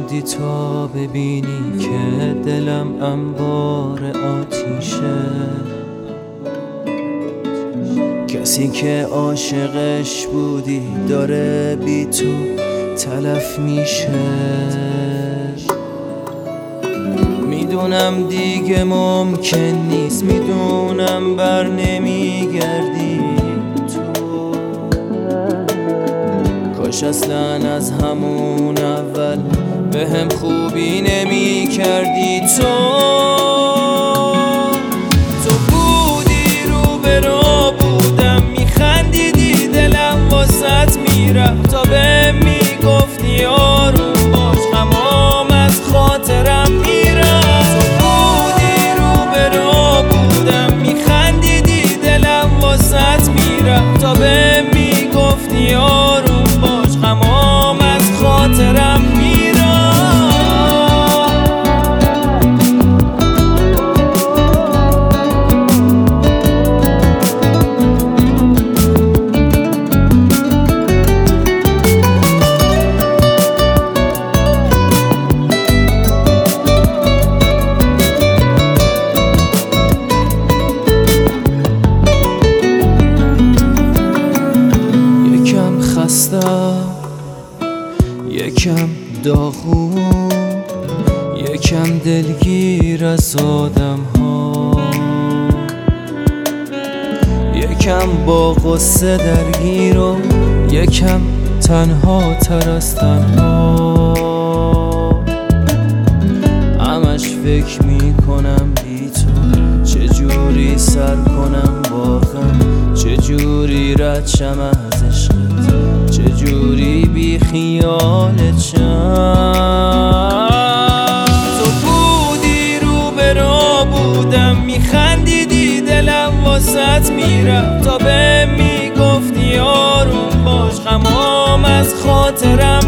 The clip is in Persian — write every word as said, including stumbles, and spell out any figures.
بودی تا ببینی که دلم انبار آتیشه. کسی که عاشقش بودی داره بی تو تلف میشه. میدونم دیگه ممکن نیست، میدونم بر نمیگردی تو. کاش اصلا از همون اول به هم خوبی نمی کردی. تو تو بودی رو به رو بودم، میخندیدی دلم واسط میرفت تا به میگفتی آروم باش، غمام از خاطرم میرفت. تو بودی رو به رو بودم، میخندیدی دلم واسط میرفت تا به میگفتی آروم باش، غمام از خاطرم میرفت. یکم داغون، یکم دلگیر از آدم ها، یکم با غصه درگیر و یکم تنها تر از تنها. همش فکر میکنم بی تو چجوری سر کنم با غم، چجوری رد شم از عشقت، چجوری بی خیالت شم. تو بودی رو به رو بودم، میخندیدی دلم واسط میرفت تا به میگفتی آروم باش، غمام از خاطرم